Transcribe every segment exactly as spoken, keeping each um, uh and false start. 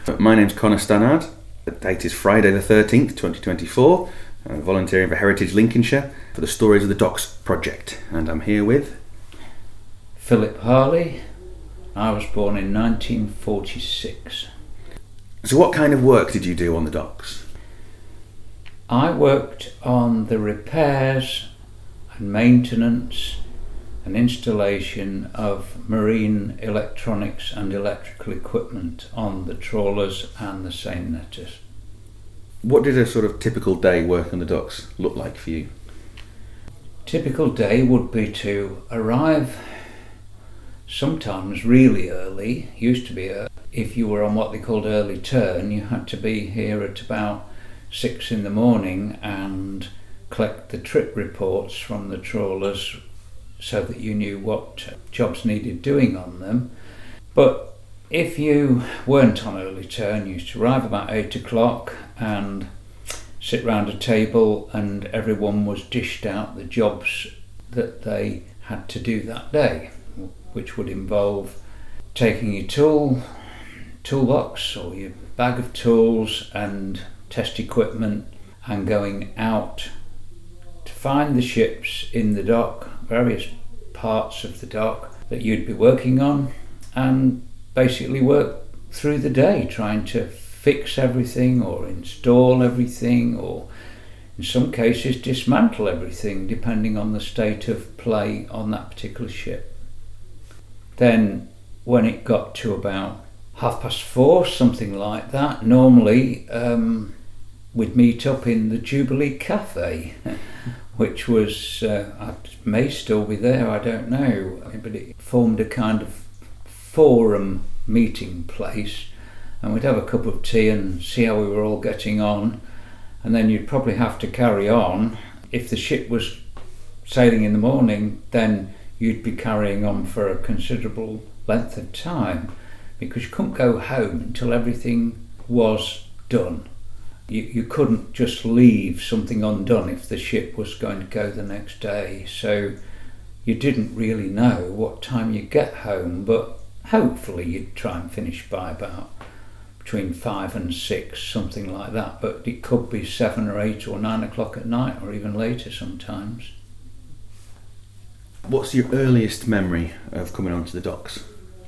My name's Connor Stannard. The date is Friday the thirteenth, twenty twenty-four. I'm volunteering for Heritage Lincolnshire for the Stories of the Docks project, and I'm here with Philip Harley. I was born in nineteen forty-six. So what kind of work did you do on the docks? I worked on the repairs and maintenance and installation of marine electronics and electrical equipment on the trawlers and the seine netters. What did a sort of typical day work on the docks look like for you? Typical day would be to arrive sometimes really early. Used to be early. If you were on what they called early turn, you had to be here at about six in the morning and collect the trip reports from the trawlers so that you knew what jobs needed doing on them. But if you weren't on early turn, you used to arrive about eight o'clock and sit round a table, and everyone was dished out the jobs that they had to do that day, which would involve taking your tool, toolbox or your bag of tools and test equipment and going out to find the ships in the dock, various parts of the dock that you'd be working on, and basically work through the day trying to fix everything or install everything, or in some cases dismantle everything depending on the state of play on that particular ship. Then when it got to about half past four, something like that, normally um, we'd meet up in the Jubilee Cafe, which was, uh, may still be there, I don't know, but it formed a kind of forum meeting place, and we'd have a cup of tea and see how we were all getting on, and then you'd probably have to carry on. If the ship was sailing in the morning, then you'd be carrying on for a considerable length of time, because you couldn't go home until everything was done. You, you couldn't just leave something undone if the ship was going to go the next day, so you didn't really know what time you'd get home, but hopefully you'd try and finish by about between five and six, something like that, but it could be seven or eight or nine o'clock at night, or even later sometimes. What's your earliest memory of coming onto the docks?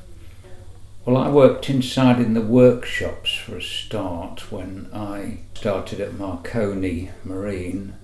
Well, I worked inside in the workshops for a start when I started at Marconi Marine,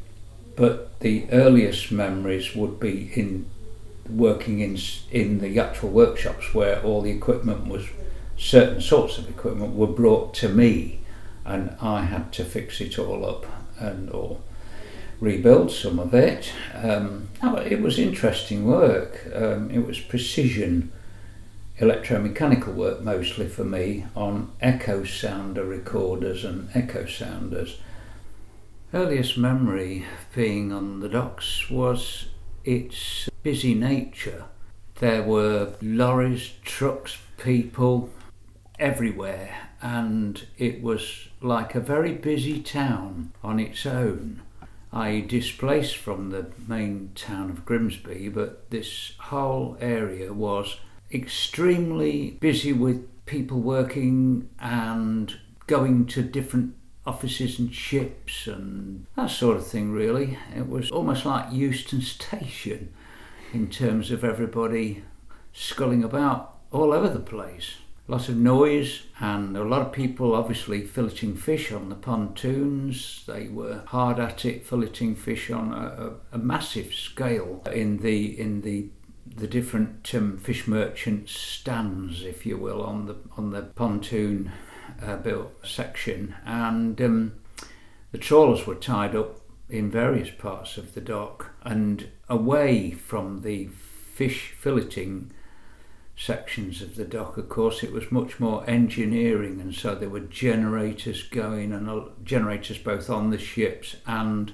but the earliest memories would be in working in in the actual workshops where all the equipment was, certain sorts of equipment were brought to me, and I had to fix it all up and or rebuild some of it. Um, it was interesting work. Um, it was precision electromechanical work mostly for me on echo sounder recorders and echo sounders. Earliest memory of being on the docks was its busy nature. There were lorries, trucks, people everywhere, and it was like a very busy town on its own. I displaced from the main town of Grimsby, but this whole area was extremely busy with people working and going to different offices and ships and that sort of thing, really. It was almost like Euston Station in terms of everybody sculling about all over the place. Lots of noise and a lot of people obviously filleting fish on the pontoons. They were hard at it, filleting fish on a, a, a massive scale in the in the the different um, fish merchant stands, if you will, on the on the pontoon uh, built section, and um, the trawlers were tied up in various parts of the dock, and away from the fish filleting sections of the dock, of course, it was much more engineering, and so there were generators going, and uh, generators both on the ships and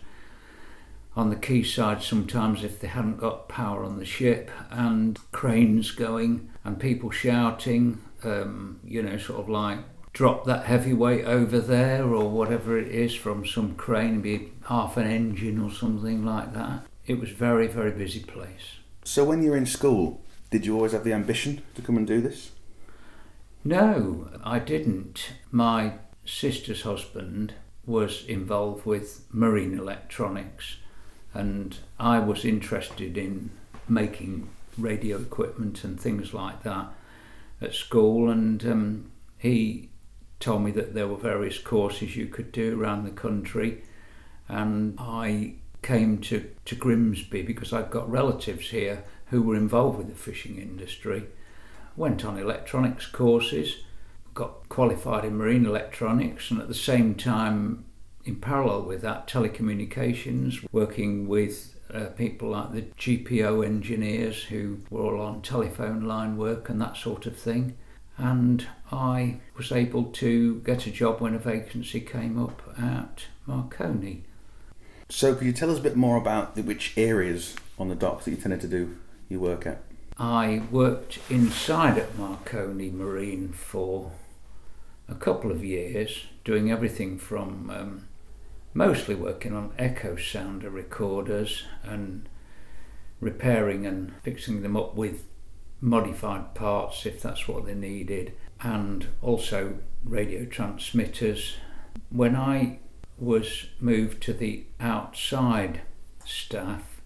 on the quayside sometimes if they hadn't got power on the ship, and cranes going and people shouting, um, you know, sort of like, drop that heavyweight over there or whatever it is from some crane, be half an engine or something like that. It was very, very busy place. So when you were in school, did you always have the ambition to come and do this? No, I didn't. My sister's husband was involved with marine electronics, and I was interested in making radio equipment and things like that at school, and um, he told me that there were various courses you could do around the country, and I came to, to Grimsby because I've got relatives here who were involved with the fishing industry. Went on electronics courses, got qualified in marine electronics, and at the same time, in parallel with that, telecommunications, working with uh, people like the G P O engineers who were all on telephone line work and that sort of thing. And I was able to get a job when a vacancy came up at Marconi. So could you tell us a bit more about the, which areas on the docks that you tended to do your work at? I worked inside at Marconi Marine for a couple of years, doing everything from um, mostly working on echo sounder recorders and repairing and fixing them up with modified parts if that's what they needed, and also radio transmitters. When I was moved to the outside staff,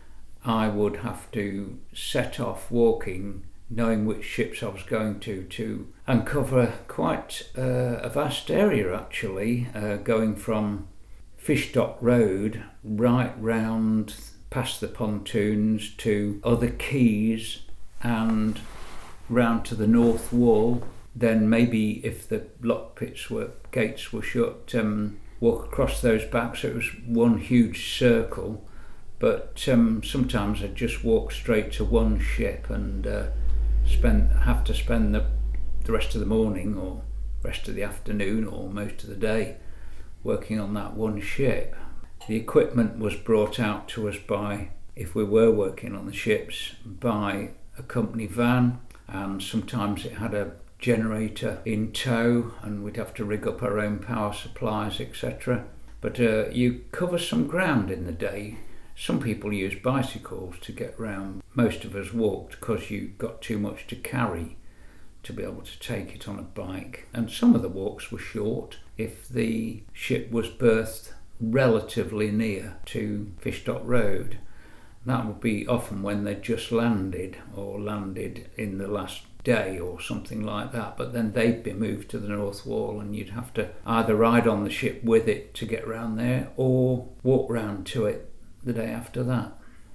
I would have to set off walking, knowing which ships I was going to, to uncover quite uh, a vast area actually, uh, going from Fish Dock Road right round past the pontoons to other quays and round to the north wall. Then maybe if the lock pits were, gates were shut, um, walk across those back, so it was one huge circle. But um, sometimes I'd just walk straight to one ship and uh, spend have to spend the, the rest of the morning or rest of the afternoon or most of the day working on that one ship. The equipment was brought out to us by, if we were working on the ships, by a company van, and sometimes it had a generator in tow and we'd have to rig up our own power supplies, et cetera. But uh, you cover some ground in the day. Some people use bicycles to get round. Most of us walked because you got too much to carry to be able to take it on a bike. And some of the walks were short if the ship was berthed relatively near to Fish Dock Road. That would be often when they'd just landed or landed in the last day or something like that, but then they'd be moved to the North Wall and you'd have to either ride on the ship with it to get round there or walk round to it the day after that.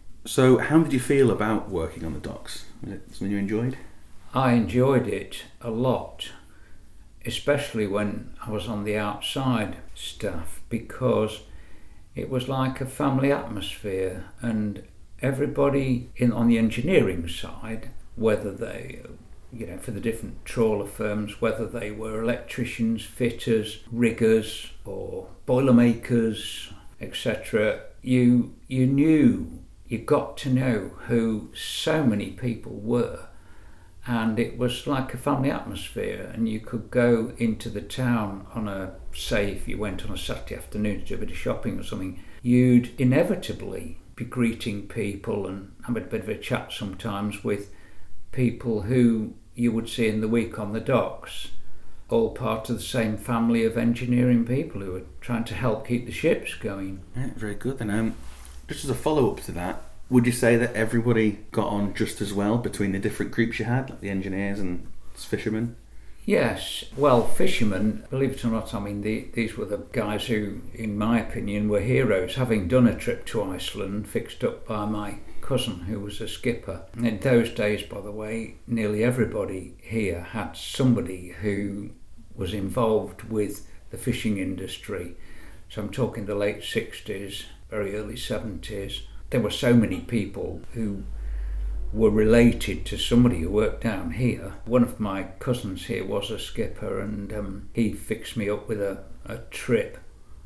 So how did you feel about working on the docks? Was it something you enjoyed? I enjoyed it a lot, especially when I was on the outside staff, because it was like a family atmosphere, and everybody in on the engineering side, whether they, you know, for the different trawler firms, whether they were electricians, fitters, riggers or boilermakers, et cetera, you you knew, you got to know who so many people were, and it was like a family atmosphere. And you could go into the town on a, say if you went on a Saturday afternoon to do a bit of shopping or something, you'd inevitably be greeting people and having a bit of a chat sometimes with people who you would see in the week on the docks, all part of the same family of engineering people who were trying to help keep the ships going. Yeah, very good then. Um, just as a follow-up to that, would you say that everybody got on just as well between the different groups you had, like the engineers and fishermen? Yes, well, fishermen, believe it or not, I mean, the, these were the guys who, in my opinion, were heroes, having done a trip to Iceland fixed up by my cousin who was a skipper. And in those days, by the way, nearly everybody here had somebody who was involved with the fishing industry. So I'm talking the late sixties, very early seventies. There were so many people who were related to somebody who worked down here. One of my cousins here was a skipper, and um, he fixed me up with a, a trip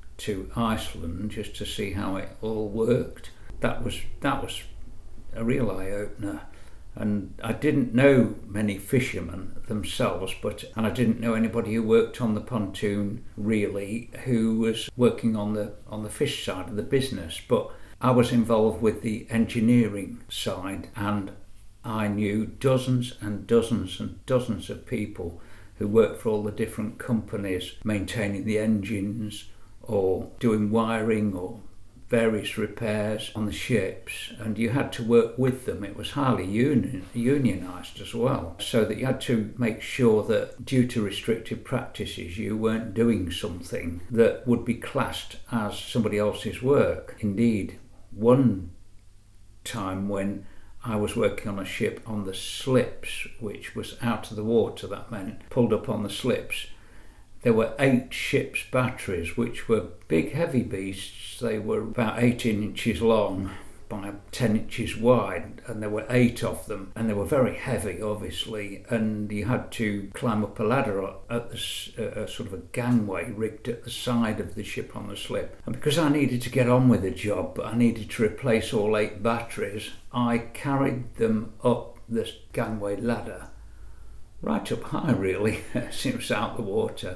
to Iceland just to see how it all worked. That was that was a real eye-opener. And I didn't know many fishermen themselves, but and I didn't know anybody who worked on the pontoon really, who was working on the on the fish side of the business. But I was involved with the engineering side, and I knew dozens and dozens and dozens of people who worked for all the different companies maintaining the engines or doing wiring or various repairs on the ships, and you had to work with them. It was highly union, unionised as well, so that you had to make sure that due to restrictive practices you weren't doing something that would be classed as somebody else's work. Indeed, one time when I was working on a ship on the slips, which was out of the water, that meant pulled up on the slips, there were eight ship's batteries, which were big heavy beasts. They were about eighteen inches long by ten inches wide, and there were eight of them, and they were very heavy obviously, and you had to climb up a ladder at the, uh, sort of a gangway rigged at the side of the ship on the slip. And because I needed to get on with the job, I needed to replace all eight batteries, I carried them up the gangway ladder right up high really, since out the water,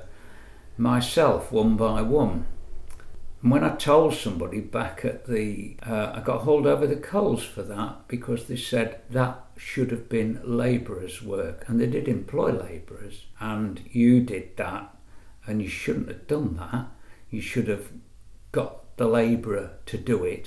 myself one by one. And when I told somebody back at the, uh, I got hauled over the coals for that, because they said that should have been labourers' work, and they did employ labourers, and you did that, and you shouldn't have done that. You should have got the labourer to do it.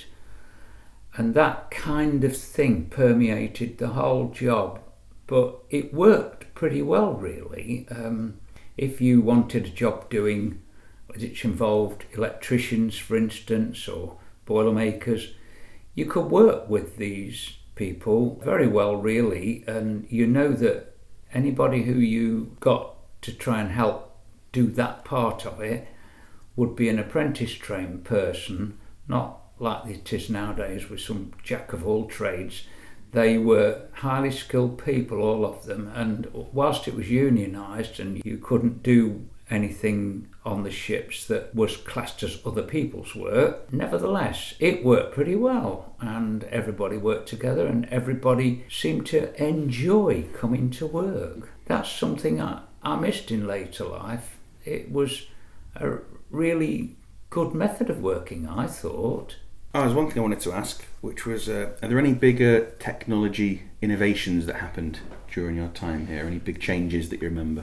And that kind of thing permeated the whole job, but it worked pretty well really. Um, if you wanted a job doing which involved electricians, for instance, or boilermakers, you could work with these people very well really, and you know that anybody who you got to try and help do that part of it would be an apprentice trained person, not like it is nowadays with some jack of all trades. They were highly skilled people, all of them, and whilst it was unionised and you couldn't do anything on the ships that was classed as other people's work, nevertheless it worked pretty well, and everybody worked together and everybody seemed to enjoy coming to work. That's something I, I missed in later life. It was a really good method of working, I thought. Oh, there's one thing I wanted to ask, which was, uh, are there any bigger technology innovations that happened during your time here? Any big changes that you remember?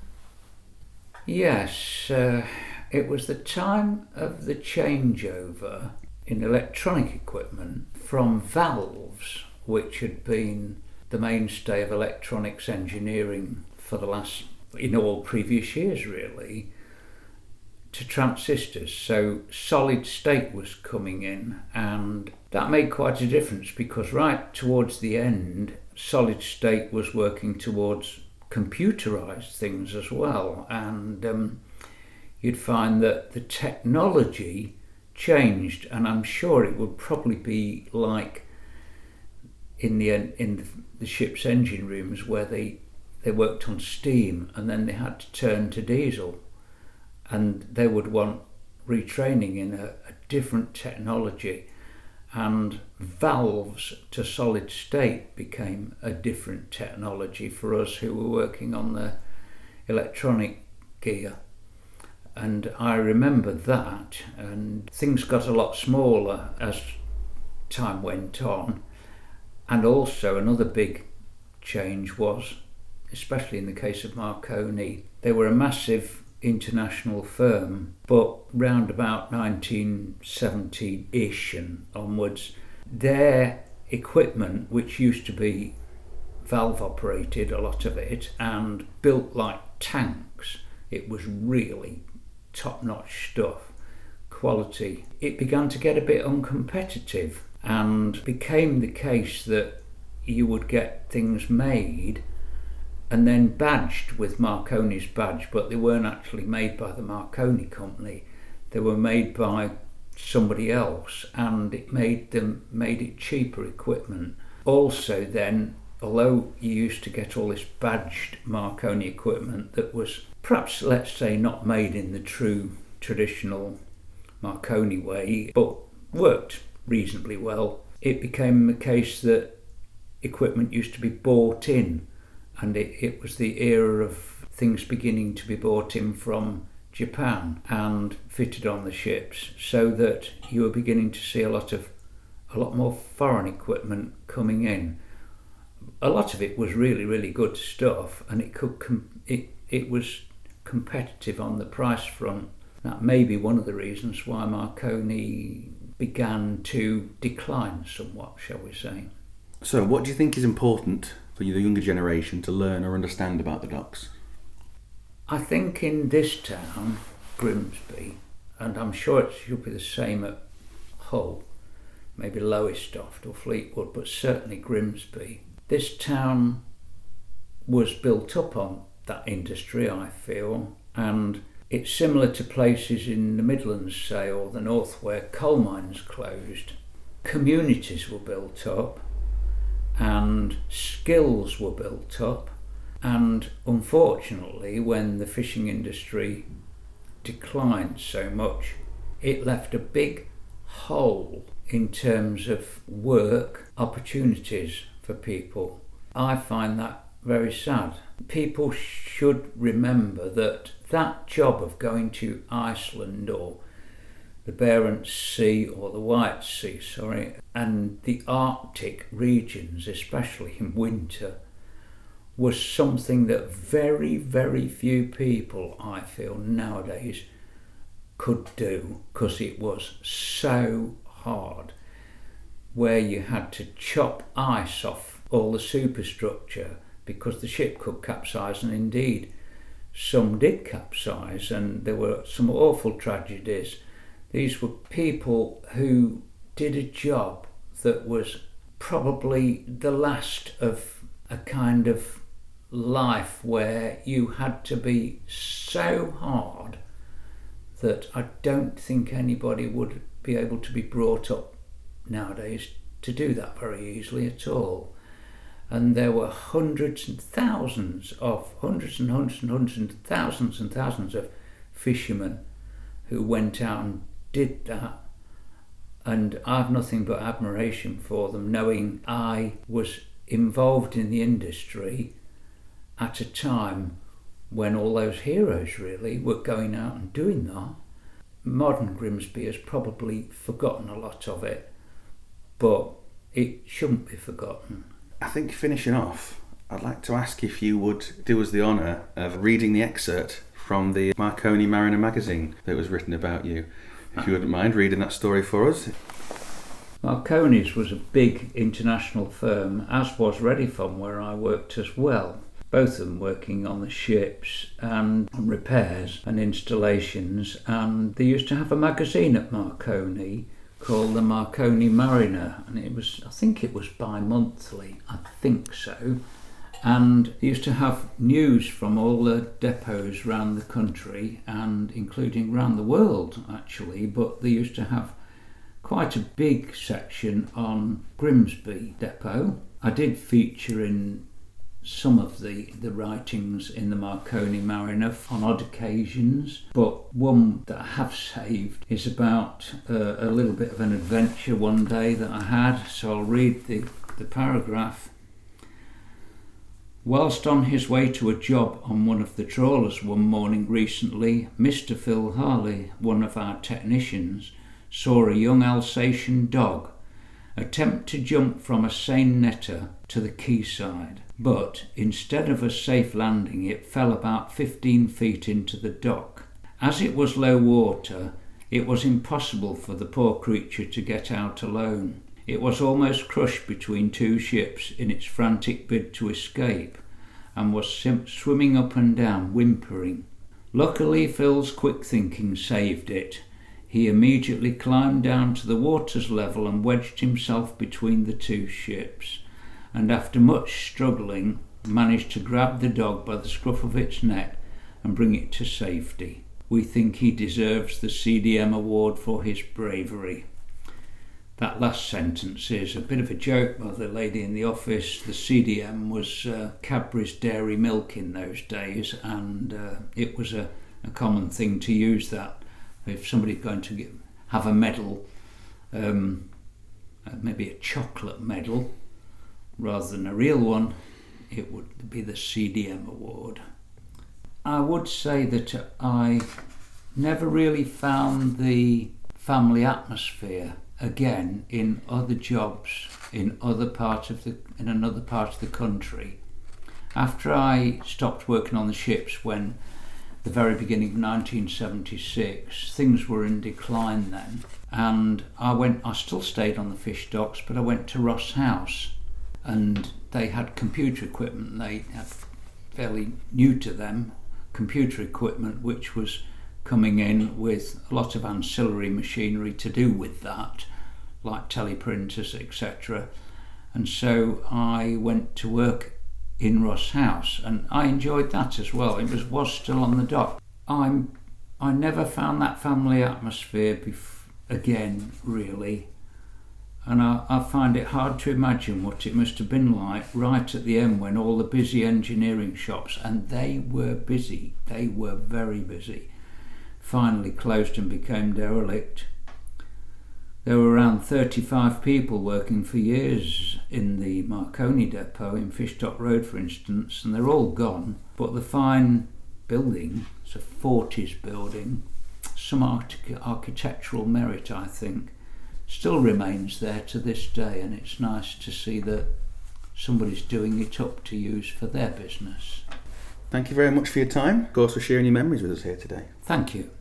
Yes, uh, it was the time of the changeover in electronic equipment from valves, which had been the mainstay of electronics engineering for the last, in all previous years really, to transistors. So solid state was coming in, and that made quite a difference, because right towards the end solid state was working towards computerized things as well, and um, you'd find that the technology changed, and I'm sure it would probably be like in the in the ship's engine rooms where they they worked on steam and then they had to turn to diesel, and they would want retraining in a, a different technology, and valves to solid state became a different technology for us who were working on the electronic gear. And I remember that, and things got a lot smaller as time went on. And also another big change was, especially in the case of Marconi, they were a massive international firm, but round about nineteen seventy-ish and onwards, their equipment, which used to be valve operated, a lot of it, and built like tanks, it was really top-notch stuff, quality. It began to get a bit uncompetitive, and became the case that you would get things made and then badged with Marconi's badge, but they weren't actually made by the Marconi company. They were made by somebody else, and it made them made it cheaper equipment. Also then, although you used to get all this badged Marconi equipment that was perhaps, let's say, not made in the true traditional Marconi way, but worked reasonably well, it became the case that equipment used to be bought in, and it, it was the era of things beginning to be bought in from Japan and fitted on the ships, so that you were beginning to see a lot of a lot more foreign equipment coming in. A lot of it was really, really good stuff, and it could com- it it was competitive on the price front. That may be one of the reasons why Marconi began to decline somewhat, shall we say. So what do you think is important for the younger generation to learn or understand about the docks? I think in this town, Grimsby, and I'm sure it should be the same at Hull, maybe Lowestoft or Fleetwood, but certainly Grimsby, this town was built up on that industry, I feel, and it's similar to places in the Midlands, say, or the North, where coal mines closed. Communities were built up and skills were built up, and unfortunately when the fishing industry declined so much, it left a big hole in terms of work opportunities for people. I find that very sad. People should remember that that job of going to Iceland or the Barents Sea or the White Sea, sorry, and the Arctic regions, especially in winter, was something that very, very few people, I feel, nowadays could do, because it was so hard, where you had to chop ice off all the superstructure because the ship could capsize, and indeed some did capsize, and there were some awful tragedies. These were people who did a job that was probably the last of a kind of life where you had to be so hard that I don't think anybody would be able to be brought up nowadays to do that very easily at all. And there were hundreds and thousands of, hundreds and hundreds and hundreds and thousands and thousands of fishermen who went out and did that. And I've nothing but admiration for them, knowing I was involved in the industry at a time when all those heroes really were going out and doing that. Modern Grimsby has probably forgotten a lot of it, but it shouldn't be forgotten. I think finishing off, I'd like to ask if you would do us the honour of reading the excerpt from the Marconi Mariner magazine that was written about you. If you wouldn't mind reading that story for us. Marconi's was a big international firm, as was Readyfon, where I worked as well. Both of them working on the ships and on repairs and installations, and they used to have a magazine at Marconi called the Marconi Mariner, and it was, I think it was bi-monthly, I think so, and they used to have news from all the depots around the country, and including around the world actually, but they used to have quite a big section on Grimsby depot. I did feature in some of the, the writings in the Marconi Mariner on odd occasions, but one that I have saved is about uh, a little bit of an adventure one day that I had, so I'll read the, the paragraph. Whilst on his way to a job on one of the trawlers one morning recently, Mister Phil Harley, one of our technicians, saw a young Alsatian dog attempt to jump from a seine netter to the quayside, but instead of a safe landing it fell about fifteen feet into the dock. As it was low water, it was impossible for the poor creature to get out alone. It was almost crushed between two ships in its frantic bid to escape, and was sim- swimming up and down, whimpering. Luckily Phil's quick thinking saved it. He immediately climbed down to the water's level and wedged himself between the two ships, and after much struggling managed to grab the dog by the scruff of its neck and bring it to safety. We think he deserves the C D M award for his bravery. That last sentence is a bit of a joke by the lady in the office. The C D M was uh, Cadbury's Dairy Milk in those days, and uh, it was a, a common thing to use that. If somebody's going to get, have a medal, um, maybe a chocolate medal, rather than a real one, it would be the C D M award. I would say that I never really found the family atmosphere again in other jobs in other parts of the in another part of the country. After I stopped working on the ships when the very beginning of nineteen seventy-six, things were in decline then, and I went I still stayed on the fish docks, but I went to Ross House, and they had computer equipment. They had fairly new to them computer equipment which was coming in with a lot of ancillary machinery to do with that, like teleprinters, et cetera. And so I went to work in Ross House, and I enjoyed that as well. It was was still on the dock. I'm I never found that family atmosphere bef- again, really. And I, I find it hard to imagine what it must have been like right at the end when all the busy engineering shops, and they were busy, they were very busy, finally closed and became derelict. There were around thirty-five people working for years in the Marconi depot in Fishdock Road, for instance, and they're all gone. But the fine building, it's a forties building, some arch- architectural merit, I think, still remains there to this day, and it's nice to see that somebody's doing it up to use for their business. Thank you very much for your time, of course, for sharing your memories with us here today. Thank you.